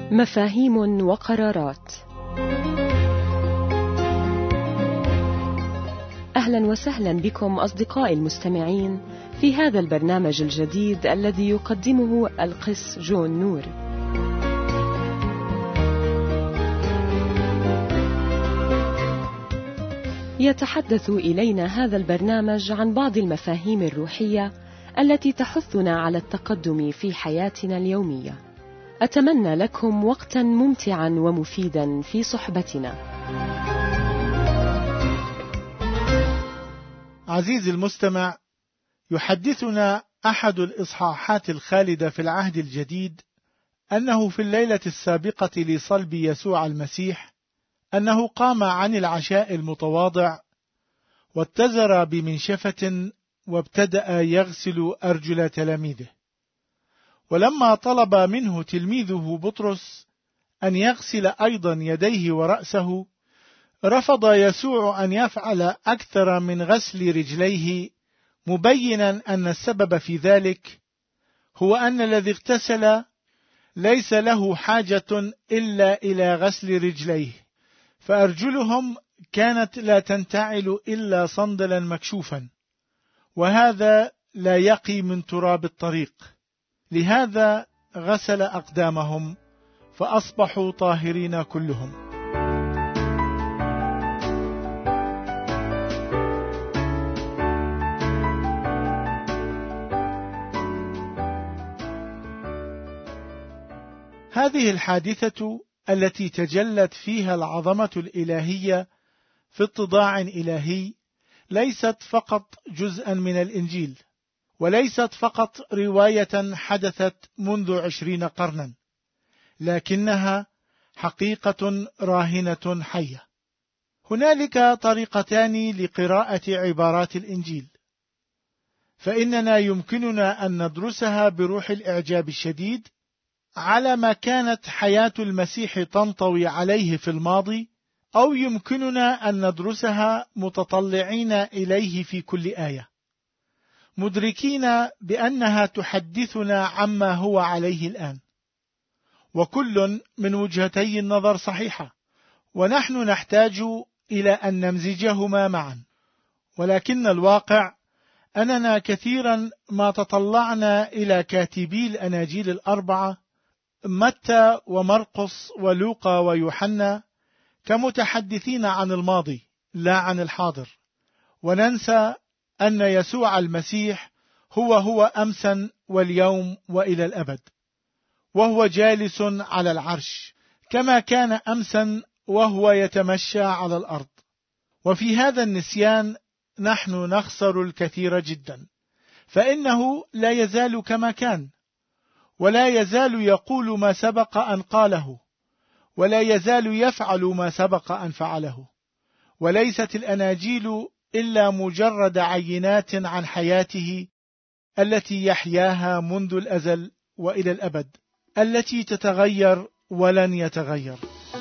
مفاهيم وقرارات. أهلا وسهلا بكم أصدقائي المستمعين في هذا البرنامج الجديد الذي يقدمه القس جون نور. يتحدث إلينا هذا البرنامج عن بعض المفاهيم الروحية التي تحثنا على التقدم في حياتنا اليومية. أتمنى لكم وقتا ممتعا ومفيدا في صحبتنا. عزيزي المستمع، يحدثنا أحد الإصحاحات الخالدة في العهد الجديد أنه في الليلة السابقة لصلب يسوع المسيح أنه قام عن العشاء المتواضع واتزر بمنشفة وابتدأ يغسل أرجل تلاميذه. ولما طلب منه تلميذه بطرس أن يغسل أيضا يديه ورأسه، رفض يسوع أن يفعل أكثر من غسل رجليه، مبينا أن السبب في ذلك هو أن الذي اغتسل ليس له حاجة إلا إلى غسل رجليه، فأرجلهم كانت لا تنتعل إلا صندلا مكشوفا، وهذا لا يقي من تراب الطريق. لهذا غسل أقدامهم فأصبحوا طاهرين كلهم. هذه الحادثة التي تجلت فيها العظمة الإلهية في اتضاع إلهي ليست فقط جزءا من الإنجيل، وليست فقط رواية حدثت منذ 20 قرنا، لكنها حقيقة راهنة حية. هنالك طريقتان لقراءة عبارات الإنجيل، فإننا يمكننا أن ندرسها بروح الإعجاب الشديد على ما كانت حياة المسيح تنطوي عليه في الماضي، أو يمكننا أن ندرسها متطلعين إليه في كل آية، مدركين بأنها تحدثنا عما هو عليه الآن، وكل من وجهتي النظر صحيحة، ونحن نحتاج إلى أن نمزجهما معا. ولكن الواقع أننا كثيرا ما تطلعنا إلى كاتبي الأناجيل الأربعة متى ومرقس ولوقا ويوحنا كمتحدثين عن الماضي لا عن الحاضر، وننسى أن يسوع المسيح هو أمسا واليوم وإلى الأبد، وهو جالس على العرش كما كان أمسا وهو يتمشى على الأرض. وفي هذا النسيان نحن نخسر الكثير جدا، فإنه لا يزال كما كان، ولا يزال يقول ما سبق أن قاله، ولا يزال يفعل ما سبق أن فعله. وليست الأناجيل إلا مجرد عينات عن حياته التي يحياها منذ الأزل وإلى الأبد، التي تتغير ولن يتغير.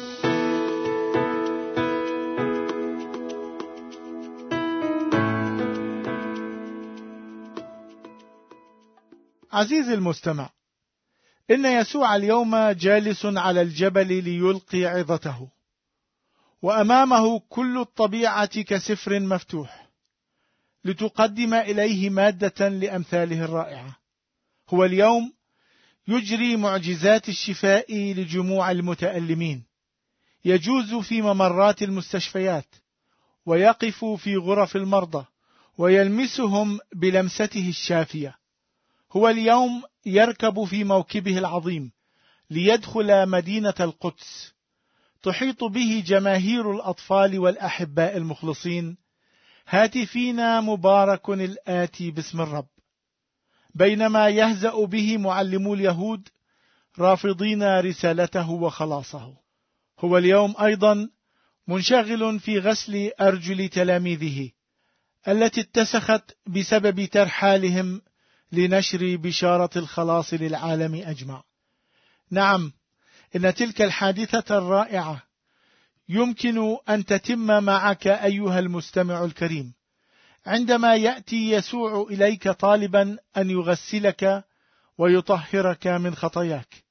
عزيزي المستمع، إن يسوع اليوم جالس على الجبل ليلقي عظته، وأمامه كل الطبيعة كسفر مفتوح لتقدم إليه مادة لأمثاله الرائعة. هو اليوم يجري معجزات الشفاء لجموع المتألمين، يجوز في ممرات المستشفيات، ويقف في غرف المرضى ويلمسهم بلمسته الشافية. هو اليوم يركب في موكبه العظيم ليدخل مدينة القدس، تحيط به جماهير الأطفال والأحباء المخلصين هاتفين مبارك الآتي باسم الرب، بينما يهزأ به معلمو اليهود رافضين رسالته وخلاصه. هو اليوم أيضا منشغل في غسل أرجل تلاميذه التي اتسخت بسبب ترحالهم لنشر بشارة الخلاص للعالم أجمع. نعم، إن تلك الحادثة الرائعة يمكن أن تتم معك أيها المستمع الكريم، عندما يأتي يسوع إليك طالبا أن يغسلك ويطهرك من خطاياك.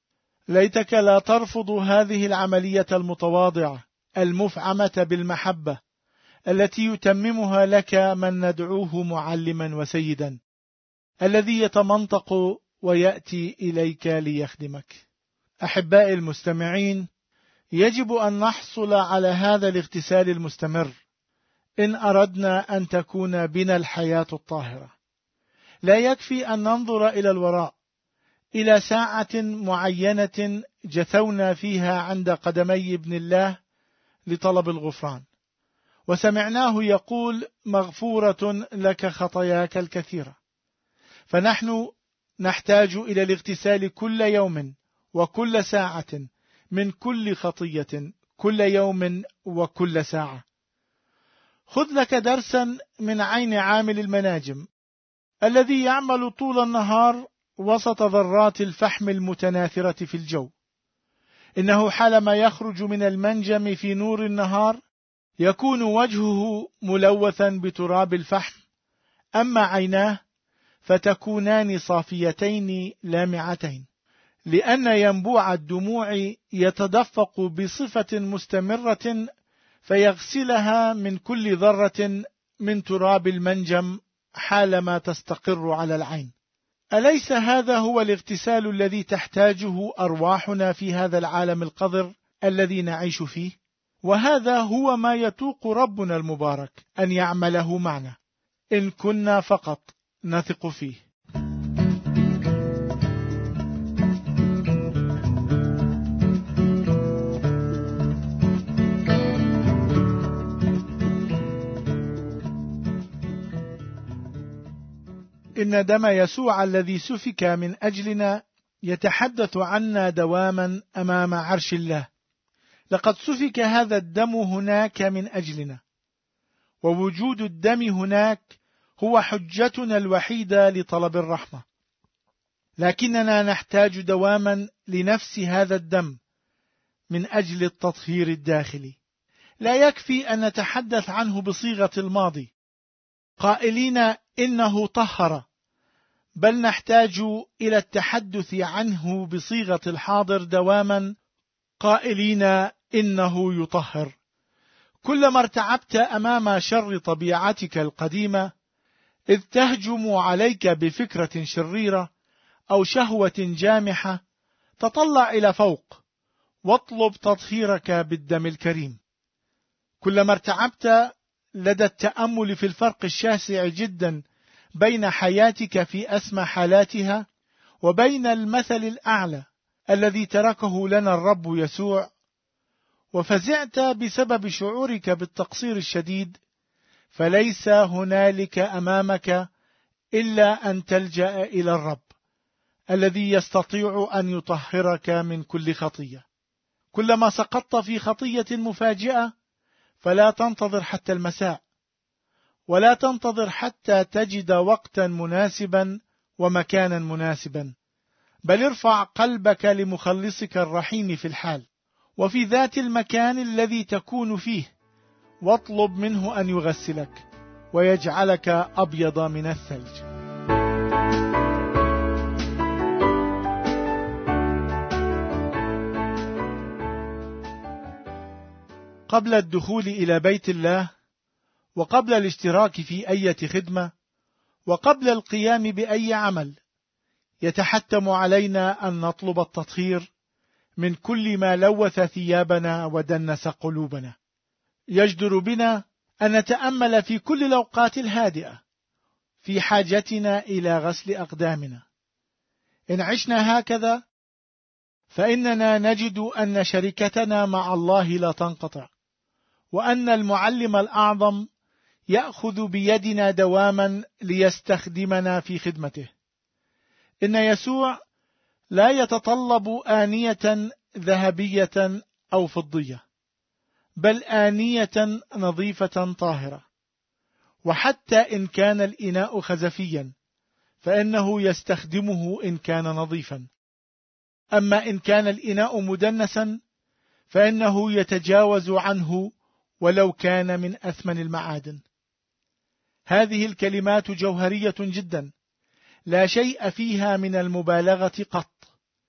ليتك لا ترفض هذه العملية المتواضعة المفعمة بالمحبة التي يتممها لك من ندعوه معلما وسيدا، الذي يتمنطق ويأتي إليك ليخدمك. أحبائي المستمعين، يجب أن نحصل على هذا الاغتسال المستمر إن أردنا أن تكون بنا الحياة الطاهرة. لا يكفي أن ننظر إلى الوراء، إلى ساعة معينة جثونا فيها عند قدمي ابن الله لطلب الغفران، وسمعناه يقول: مغفورة لك خطاياك الكثيرة. فنحن نحتاج إلى الاغتسال كل يوم وكل ساعة من كل خطية، كل يوم وكل ساعة. خذ لك درسا من عين عامل المناجم الذي يعمل طول النهار وسط ذرات الفحم المتناثرة في الجو. إنه حالما يخرج من المنجم في نور النهار يكون وجهه ملوثا بتراب الفحم، أما عيناه فتكونان صافيتين لامعتين، لأن ينبوع الدموع يتدفق بصفة مستمرة فيغسلها من كل ذرة من تراب المنجم حالما تستقر على العين. أليس هذا هو الاغتسال الذي تحتاجه أرواحنا في هذا العالم القذر الذي نعيش فيه؟ وهذا هو ما يتوق ربنا المبارك أن يعمله معنا إن كنا فقط نثق فيه. إن دم يسوع الذي سفك من أجلنا يتحدث عنا دواما أمام عرش الله. لقد سفك هذا الدم هناك من أجلنا، ووجود الدم هناك هو حجتنا الوحيدة لطلب الرحمة. لكننا نحتاج دواما لنفس هذا الدم من أجل التطهير الداخلي. لا يكفي أن نتحدث عنه بصيغة الماضي قائلين إنه طهر، بل نحتاج إلى التحدث عنه بصيغة الحاضر دواما قائلين إنه يطهر. كلما ارتعبت أمام شر طبيعتك القديمة، إذ تهجم عليك بفكرة شريرة أو شهوة جامحة، تطلع إلى فوق واطلب تطهيرك بالدم الكريم. كلما ارتعبت لدى التأمل في الفرق الشاسع جدا بين حياتك في أسمى حالاتها وبين المثل الأعلى الذي تركه لنا الرب يسوع، وفزعت بسبب شعورك بالتقصير الشديد، فليس هنالك أمامك إلا أن تلجأ إلى الرب الذي يستطيع أن يطهرك من كل خطية. كلما سقطت في خطية مفاجئة فلا تنتظر حتى المساء، ولا تنتظر حتى تجد وقتا مناسبا ومكانا مناسبا، بل ارفع قلبك لمخلصك الرحيم في الحال وفي ذات المكان الذي تكون فيه، واطلب منه أن يغسلك ويجعلك أبيض من الثلج. قبل الدخول إلى بيت الله، وقبل الاشتراك في أي خدمة، وقبل القيام بأي عمل، يتحتم علينا أن نطلب التطهير من كل ما لوث ثيابنا ودنس قلوبنا. يجدر بنا أن نتأمل في كل الأوقات الهادئة في حاجتنا إلى غسل أقدامنا. إن عشنا هكذا فإننا نجد أن شركتنا مع الله لا تنقطع، وأن المعلم الأعظم يأخذ بيدنا دواما ليستخدمنا في خدمته. إن يسوع لا يتطلب آنية ذهبية أو فضية، بل آنية نظيفة طاهرة. وحتى إن كان الإناء خزفيا فإنه يستخدمه إن كان نظيفا، أما إن كان الإناء مدنسا فإنه يتجاوز عنه ولو كان من أثمن المعادن. هذه الكلمات جوهرية جدا، لا شيء فيها من المبالغة قط.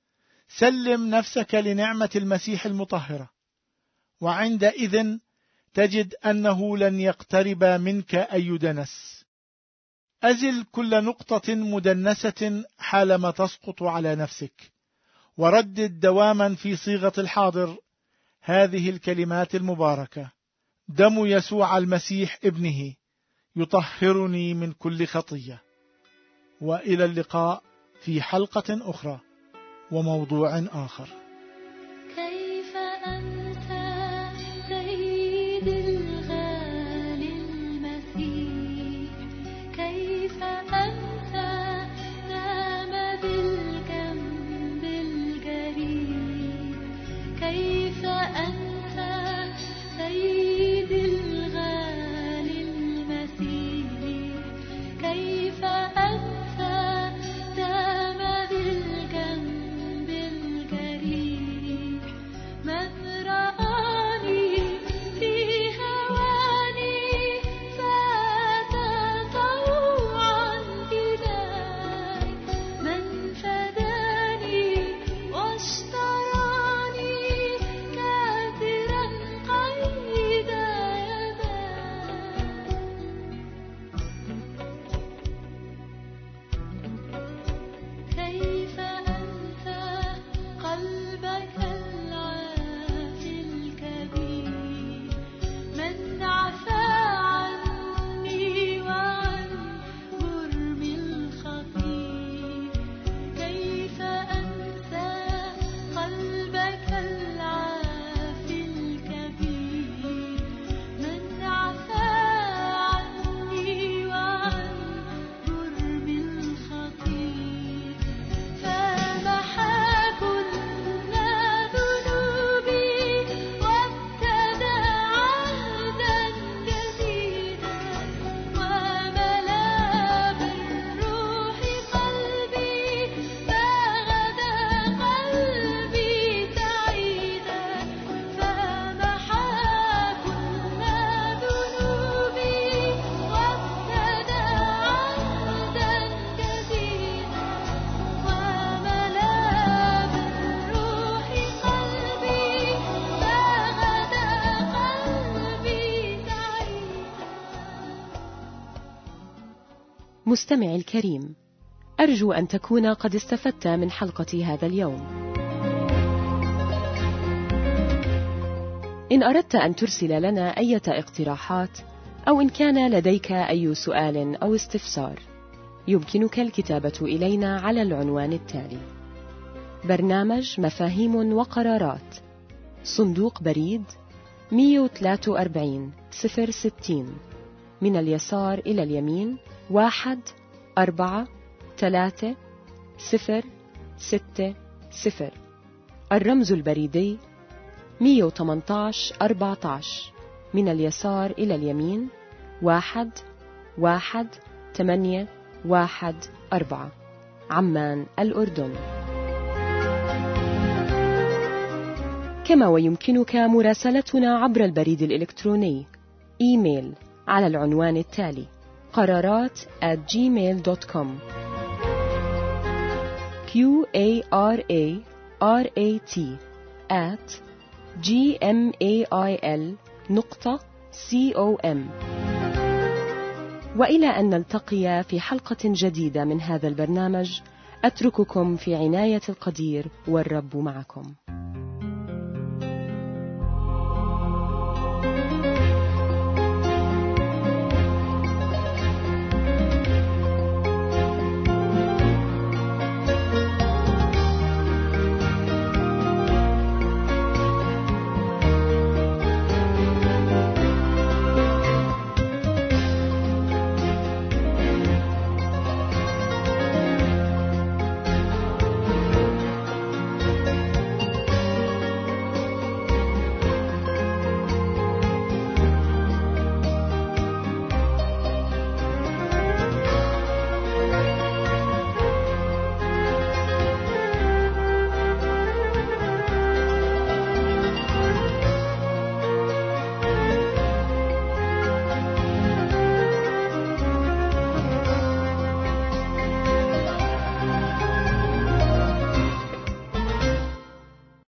سلم نفسك لنعمة المسيح المطهرة، وعندئذ تجد أنه لن يقترب منك أي دنس. أزل كل نقطة مدنسة حالما تسقط على نفسك، وردد دواما في صيغة الحاضر هذه الكلمات المباركة: دم يسوع المسيح ابنه يطهرني من كل خطية. وإلى اللقاء في حلقة أخرى وموضوع آخر. كيف أنت سيد الغالي المسيح، كيف أنت نام بالجنب الجريح، كيف أنت سيد الغالي المسيح، كيف أنت نام بالجنب الجريح. من رآني في هواني فات طوعا إلي، من فداني واشتراني كاثرا قيد يدي. كيف أنت قلبك العافي الكبير، من عفا عني وعن جرمي الخطير. كيف أنت قلبك العافي الكبير، من عفا عني وعن جرمي الخطير. فمحى كل ذنوبي وابتدى عهدا جديدا، وملأ بالروح قلبي فغدا قلبي سعيدا. فمحى كل ذنوبي وابتدى عهدا جديدا، وملأ بالروح قلبي فغدا قلبي سعيدا. مستمعي الكريم، أرجو أن تكون قد استفدت من حلقة هذا اليوم. إن أردت أن ترسل لنا أي اقتراحات أو إن كان لديك أي سؤال أو استفسار، يمكنك الكتابة إلينا على العنوان التالي: برنامج مفاهيم وقرارات، صندوق بريد 143 060، من اليسار إلى اليمين 1436060. الرمز البريدي 118 14، من اليسار إلى اليمين 11814، عمان الأردن. كما ويمكنك مراسلتنا عبر البريد الإلكتروني إيميل على العنوان التالي: قرارات@gmail.com. QARARAT@gmail.com. وإلى أن نلتقي في حلقة جديدة من هذا البرنامج، أترككم في عناية القدير والرب معكم.